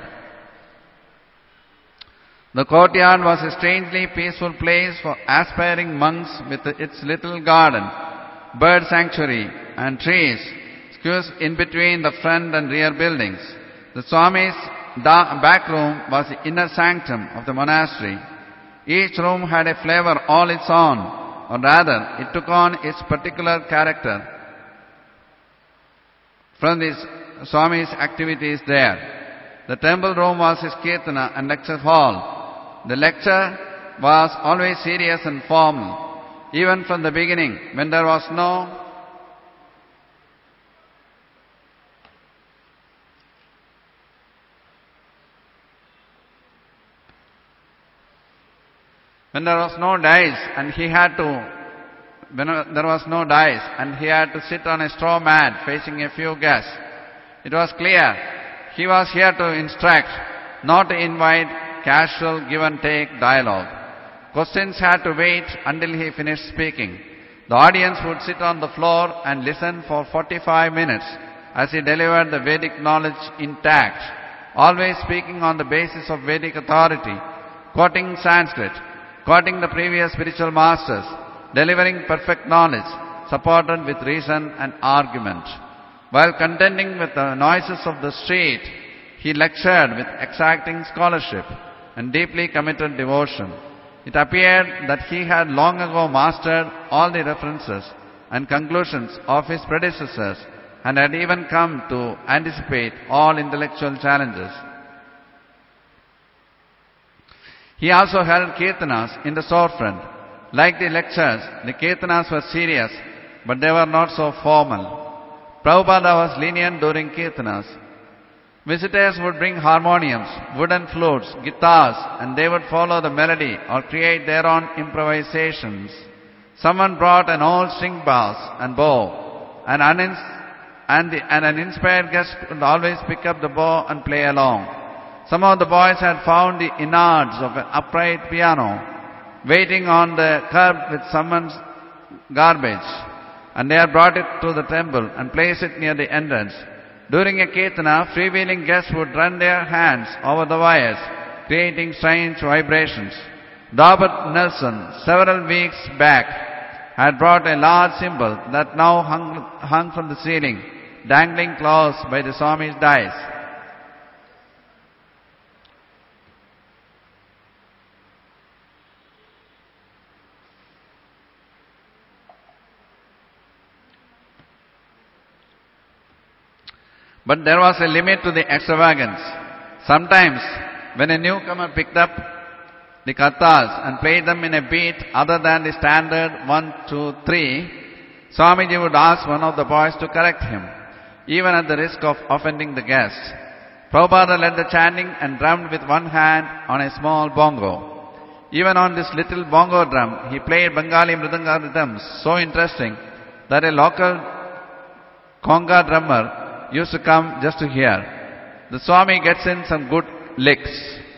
Speaker 1: The courtyard was a strangely peaceful place for aspiring monks with its little garden, bird sanctuary, and trees squeezed in between the front and rear buildings. The Swami's back room was the inner sanctum of the monastery. Each room had a flavor all its own, or rather, it took on its particular character from the Swami's activities there. The temple room was his kirtana and lecture hall. The lecture was always serious and formal, even from the beginning, when there was no dice and he had to sit on a straw mat facing a few guests. It was clear he was here to instruct, not to invite casual give and take dialogue. Questions had to wait until he finished speaking. The audience would sit on the floor and listen for 45 minutes as he delivered the Vedic knowledge intact, always speaking on the basis of Vedic authority, quoting Sanskrit, quoting the previous spiritual masters, delivering perfect knowledge, supported with reason and argument. While contending with the noises of the street, he lectured with exacting scholarship and deeply committed devotion. It appeared that he had long ago mastered all the references and conclusions of his predecessors and had even come to anticipate all intellectual challenges. He also held kirtanas in the storefront. Like the lectures, the kirtanas were serious, but they were not so formal. Prabhupada was lenient during kirtanas. Visitors would bring harmoniums, wooden flutes, guitars, and they would follow the melody or create their own improvisations. Someone brought an old string bass and bow, and an inspired guest would always pick up the bow and play along. Some of the boys had found the innards of an upright piano waiting on the curb with someone's garbage, and they had brought it to the temple and placed it near the entrance. During a kirtana, freewheeling guests would run their hands over the wires, creating strange vibrations. Robert Nelson, several weeks back, had brought a large cymbal that now hung from the ceiling, dangling close by the Swami's dais. But there was a limit to the extravagance. Sometimes, when a newcomer picked up the kartals and played them in a beat other than the standard 1, 2, 3, Swamiji would ask one of the boys to correct him, even at the risk of offending the guests. Prabhupada led the chanting and drummed with one hand on a small bongo. Even on this little bongo drum, he played Bengali mridanga rhythms so interesting that a local conga drummer used to come just to hear. The Swami gets in some good licks.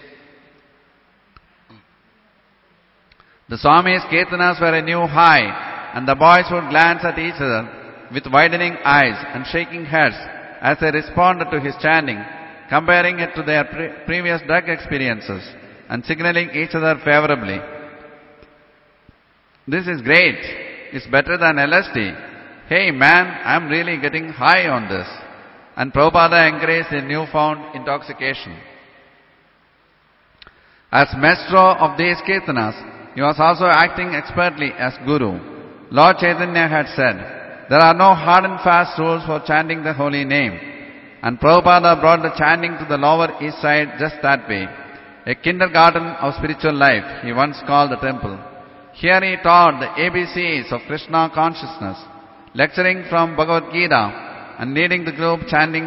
Speaker 1: The Swami's kirtanas were a new high, and the boys would glance at each other with widening eyes and shaking heads as they responded to his chanting, comparing it to their previous drug experiences and signaling each other favorably. This is great. It's better than LSD. Hey man, I'm really getting high on this. And Prabhupada encouraged a newfound intoxication. As maestro of these kirtanas, he was also acting expertly as guru. Lord Chaitanya had said, there are no hard and fast rules for chanting the holy name. And Prabhupada brought the chanting to the lower east side just that way. A kindergarten of spiritual life, he once called the temple. Here he taught the ABCs of Krishna consciousness, lecturing from Bhagavad Gita, and leading the group chanting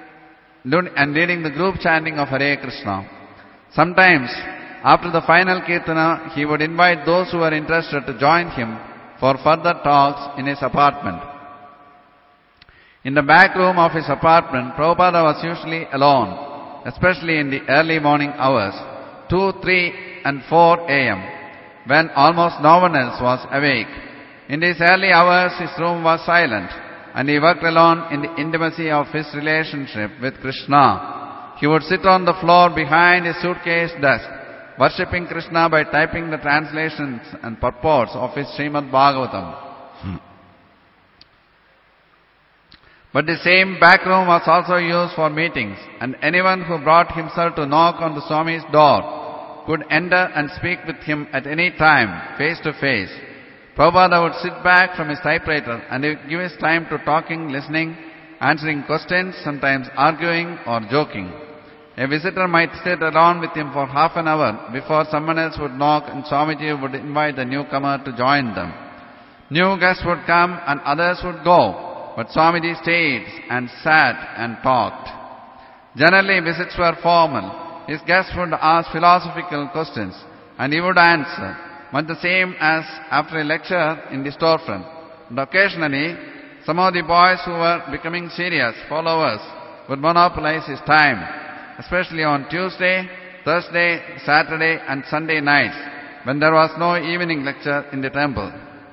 Speaker 1: of Hare Krishna. Sometimes, after the final kirtana, he would invite those who were interested to join him for further talks in his apartment. In the back room of his apartment, Prabhupada was usually alone, especially in the early morning hours, 2, 3 and 4 a.m., when almost no one else was awake. In these early hours, his room was silent, and he worked alone in the intimacy of his relationship with Krishna. He would sit on the floor behind his suitcase desk, worshipping Krishna by typing the translations and purports of his Srimad Bhagavatam. But the same back room was also used for meetings, and anyone who brought himself to knock on the Swami's door could enter and speak with him at any time, face to face. Prabhupada would sit back from his typewriter and he would give his time to talking, listening, answering questions, sometimes arguing or joking. A visitor might sit alone with him for half an hour before someone else would knock and Swamiji would invite the newcomer to join them. New guests would come and others would go, but Swamiji stayed and sat and talked. Generally, visits were formal. His guests would ask philosophical questions and he would answer, much the same as after a lecture in the storefront. And occasionally, some of the boys who were becoming serious followers would monopolize his time, especially on Tuesday, Thursday, Saturday and Sunday nights, when there was no evening lecture in the temple.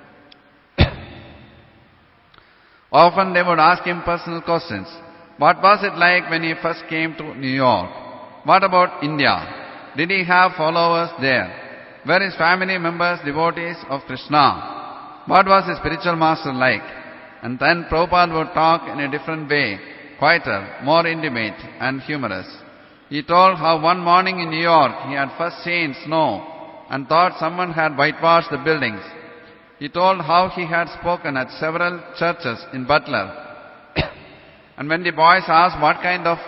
Speaker 1: Often they would ask him personal questions. What was it like when he first came to New York? What about India? Did he have followers there? Were his family members devotees of Krishna? What was his spiritual master like? And then Prabhupada would talk in a different way, quieter, more intimate and humorous. He told how one morning in New York he had first seen snow and thought someone had whitewashed the buildings. He told how he had spoken at several churches in Butler. And when the boys asked what kind of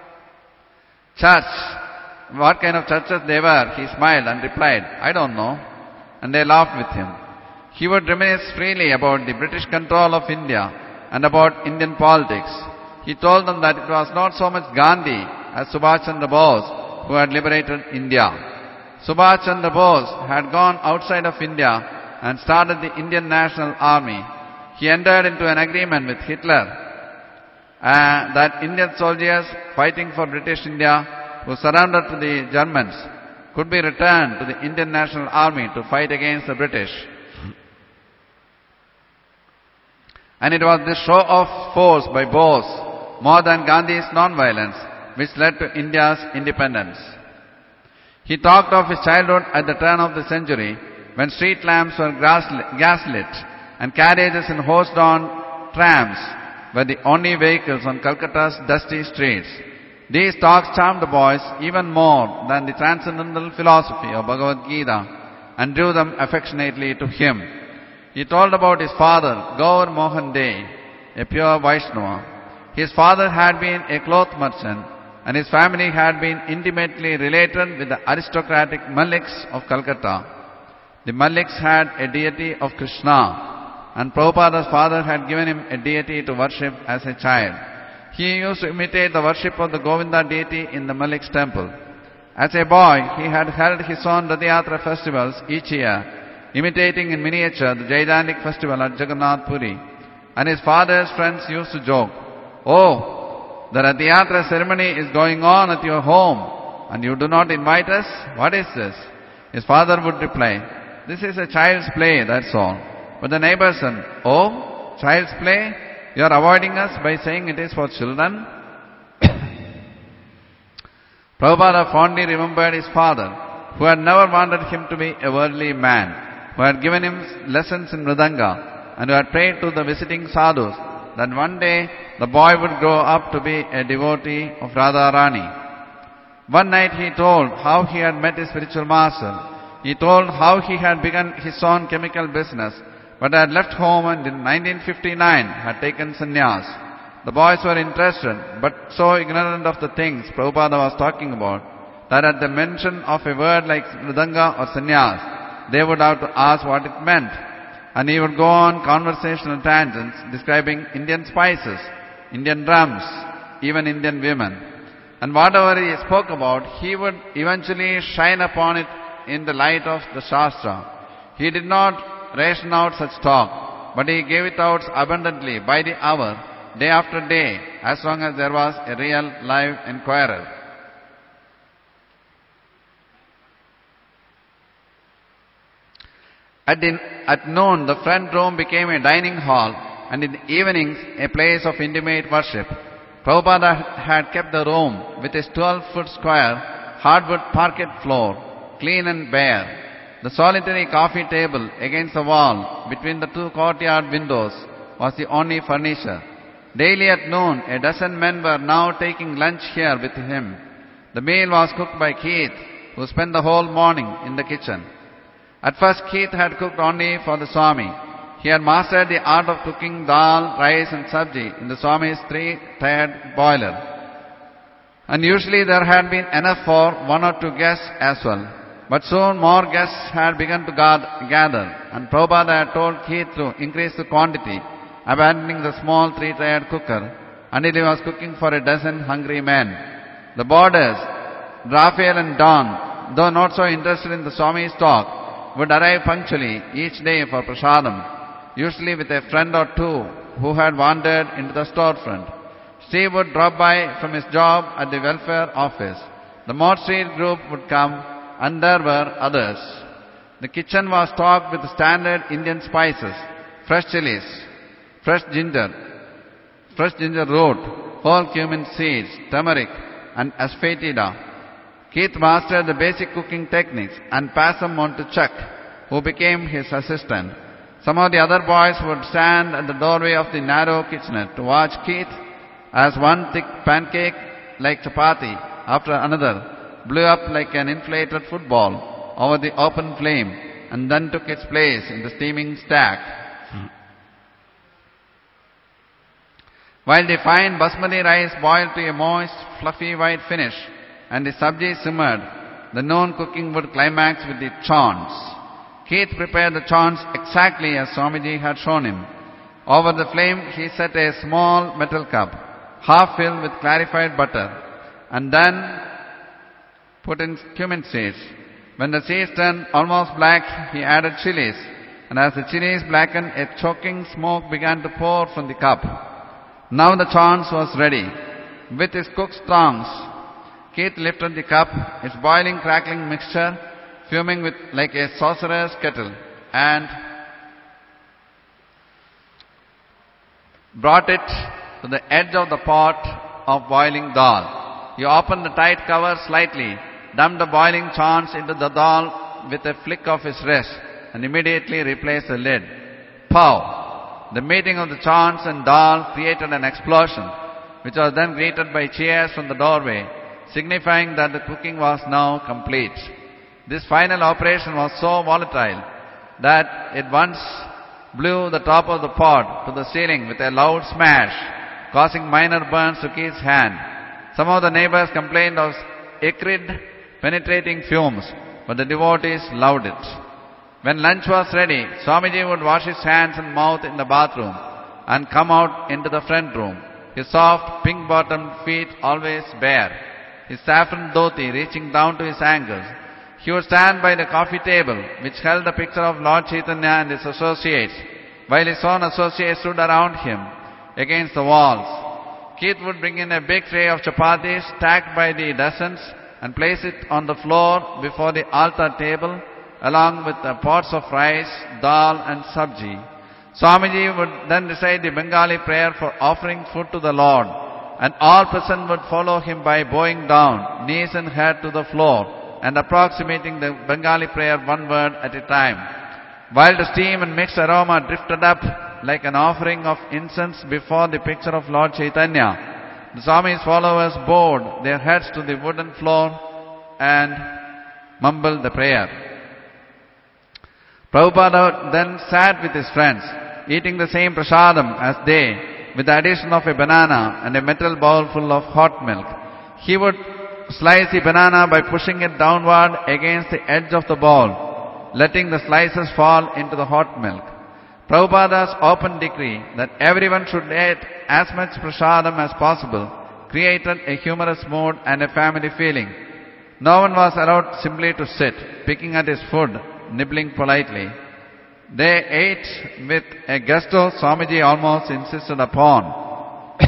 Speaker 1: churches they were, he smiled and replied, "I don't know." And they laughed with him. He would reminisce freely about the British control of India and about Indian politics. He told them that it was not so much Gandhi as Subhash Chandra Bose who had liberated India. Subhash Chandra Bose had gone outside of India and started the Indian National Army. He entered into an agreement with Hitler that Indian soldiers fighting for British India who surrendered to the Germans could be returned to the Indian National Army to fight against the British. And it was this show of force by Bose, more than Gandhi's non-violence, which led to India's independence. He talked of his childhood at the turn of the century, when street lamps were gaslit and carriages in horse-drawn trams were the only vehicles on Calcutta's dusty streets. These talks charmed the boys even more than the transcendental philosophy of Bhagavad Gita and drew them affectionately to him. He told about his father, Gaur Mohan Dey, a pure Vaishnava. His father had been a cloth merchant and his family had been intimately related with the aristocratic Maliks of Calcutta. The Maliks had a deity of Krishna, and Prabhupada's father had given him a deity to worship as a child. He used to imitate the worship of the Govinda deity in the Malik's temple. As a boy, he had held his own Rathayatra festivals each year, imitating in miniature the gigantic festival at Jagannath Puri. And his father's friends used to joke, "Oh, the Rathayatra ceremony is going on at your home, and you do not invite us? What is this?" His father would reply, "This is a child's play, that's all." But the neighbor said, "Oh, child's play? You are avoiding us by saying it is for children?" Prabhupada fondly remembered his father, who had never wanted him to be a worldly man, who had given him lessons in Mridanga, and who had prayed to the visiting sadhus that one day the boy would grow up to be a devotee of Radharani. One night he told how he had met his spiritual master. He told how he had begun his own chemical business, but had left home and in 1959 had taken sannyas. The boys were interested, but so ignorant of the things Prabhupada was talking about, that at the mention of a word like mridanga or sannyas, they would have to ask what it meant. And he would go on conversational tangents describing Indian spices, Indian drums, even Indian women. And whatever he spoke about, he would eventually shine upon it in the light of the Shastra. He did not ration out such talk, but he gave it out abundantly by the hour, day after day, as long as there was a real live inquirer. At noon, the front room became a dining hall, and in the evenings, a place of intimate worship. Prabhupada had kept the room with its 12-foot square hardwood parquet floor, clean and bare. The solitary coffee table against the wall between the two courtyard windows was the only furniture. Daily at noon, a dozen men were now taking lunch here with him. The meal was cooked by Keith, who spent the whole morning in the kitchen. At first, Keith had cooked only for the Swami. He had mastered the art of cooking dal, rice and sabji in the Swami's 3-tiered boiler. And usually there had been enough for 1 or 2 guests as well. But soon more guests had begun to gather, and Prabhupada had told Keith to increase the quantity, abandoning the small 3-tiered cooker, until he was cooking for a dozen hungry men. The boarders, Raphael and Don, though not so interested in the Swami's talk, would arrive punctually each day for prasadam, usually with a friend or two who had wandered into the storefront. Steve would drop by from his job at the welfare office. The Mott Street group would come, and there were others. The kitchen was stocked with standard Indian spices, fresh chilies, fresh ginger root, whole cumin seeds, turmeric, and asafoetida. Keith mastered the basic cooking techniques and passed them on to Chuck, who became his assistant. Some of the other boys would stand at the doorway of the narrow kitchenette to watch Keith as one thick pancake like chapati after another blew up like an inflated football over the open flame and then took its place in the steaming stack. While the fine basmati rice boiled to a moist, fluffy white finish and the sabji simmered, the known cooking would climax with the chawns. Keith prepared the chawns exactly as Swamiji had shown him. Over the flame he set a small metal cup, half filled with clarified butter, and then put in cumin seeds. When the seeds turned almost black, he added chilies, and as the chilies blackened, a choking smoke began to pour from the cup. Now the chawns was ready. With his cook's tongs, Keith lifted the cup, its boiling, crackling mixture, fuming like a sorcerer's kettle, and brought it to the edge of the pot of boiling dal. He opened the tight cover slightly, dumped the boiling chawns into the dal with a flick of his wrist, and immediately replaced the lid. Pow! The meeting of the chawns and dal created an explosion, which was then greeted by cheers from the doorway, signifying that the cooking was now complete. This final operation was so volatile that it once blew the top of the pot to the ceiling with a loud smash, causing minor burns to Keith's hand. Some of the neighbors complained of acrid, penetrating fumes, but the devotees loved it. When lunch was ready, Swamiji would wash his hands and mouth in the bathroom and come out into the front room, his soft, pink-bottomed feet always bare, his saffron dhoti reaching down to his ankles. He would stand by the coffee table, which held the picture of Lord Chaitanya and his associates, while his own associates stood around him against the walls. Keith would bring in a big tray of chapatis stacked by the dozens and place it on the floor before the altar table, along with the pots of rice, dal and sabji. Swamiji would then recite the Bengali prayer for offering food to the Lord, and all present would follow him by bowing down, knees and head to the floor, and approximating the Bengali prayer one word at a time. While the steam and mixed aroma drifted up like an offering of incense before the picture of Lord Chaitanya, the Swami's followers bowed their heads to the wooden floor and mumbled the prayer. Prabhupada then sat with his friends, eating the same prasadam as they, with the addition of a banana and a metal bowl full of hot milk. He would slice the banana by pushing it downward against the edge of the bowl, letting the slices fall into the hot milk. Prabhupada's open decree that everyone should eat as much prasadam as possible created a humorous mood and a family feeling. No one was allowed simply to sit, picking at his food, nibbling politely. They ate with a gusto Swamiji almost insisted upon.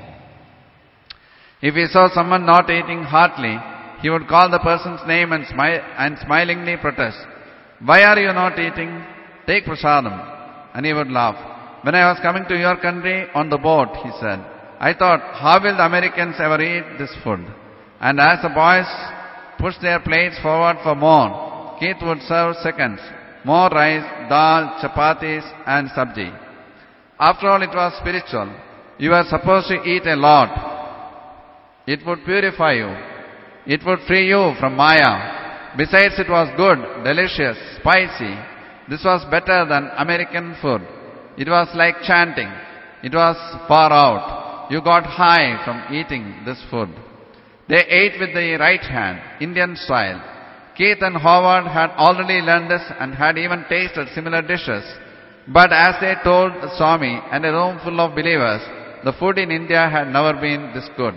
Speaker 1: If he saw someone not eating heartily, he would call the person's name and smilingly protest, "Why are you not eating? Take prasadam." And he would laugh. "When I was coming to your country on the boat," he said, "I thought, how will the Americans ever eat this food?" And as the boys pushed their plates forward for more, Keith would serve seconds, more rice, dal, chapatis and sabji. After all, it was spiritual. You are supposed to eat a lot. It would purify you. It would free you from Maya. Besides, it was good, delicious, spicy. This was better than American food. It was like chanting. It was far out. You got high from eating this food. They ate with the right hand, Indian style. Keith and Howard had already learned this and had even tasted similar dishes. But as they told Swami and a room full of believers, the food in India had never been this good.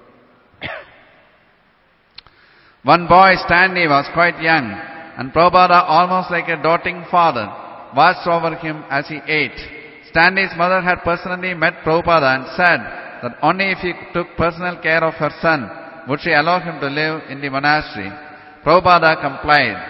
Speaker 1: One boy, Stanley, was quite young, and Prabhupada, almost like a doting father, watched over him as he ate. Stanley's mother had personally met Prabhupada and said that only if he took personal care of her son would she allow him to live in the monastery. Prabhupada complied.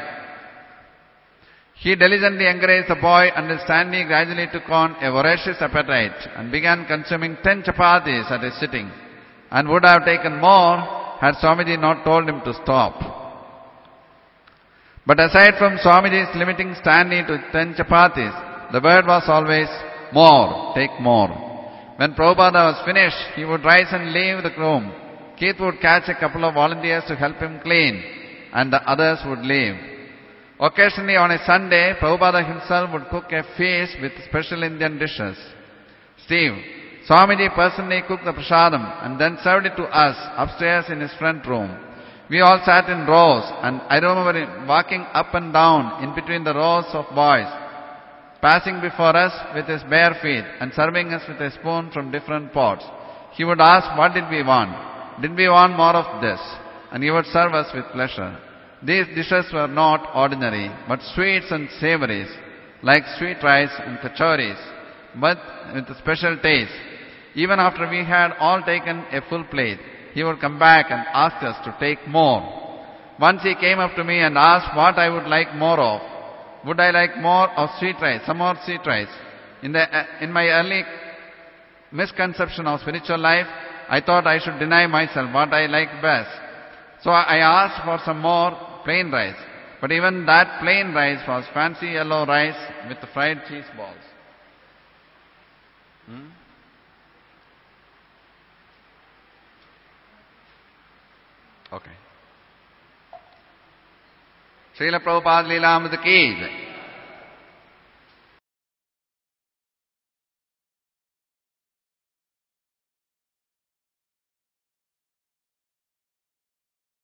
Speaker 1: He diligently encouraged the boy until Stanley gradually took on a voracious appetite and began consuming 10 chapatis at a sitting, and would have taken more had Swamiji not told him to stop. But aside from Swamiji's limiting Stanley to 10 chapatis, the word was always, more, take more. When Prabhupada was finished, he would rise and leave the room. Keith would catch a couple of volunteers to help him clean, and the others would leave. Occasionally on a Sunday, Prabhupada himself would cook a feast with special Indian dishes. Swamiji personally cooked the prasadam and then served it to us upstairs in his front room. We all sat in rows, and I remember him walking up and down in between the rows of boys, passing before us with his bare feet and serving us with a spoon from different pots. He would ask, what did we want? Did we want more of this? And he would serve us with pleasure. These dishes were not ordinary, but sweets and savories, like sweet rice and kachoris, but with a special taste. Even after we had all taken a full plate, he would come back and ask us to take more. Once he came up to me and asked what I would like more of. Would I like more of sweet rice, some more sweet rice? In my early misconception of spiritual life, I thought I should deny myself what I liked best. So I asked for some more plain rice. But even that plain rice was fancy yellow rice with fried cheese balls. Okay. Srila Prabhupada Leela Amrita ki jai.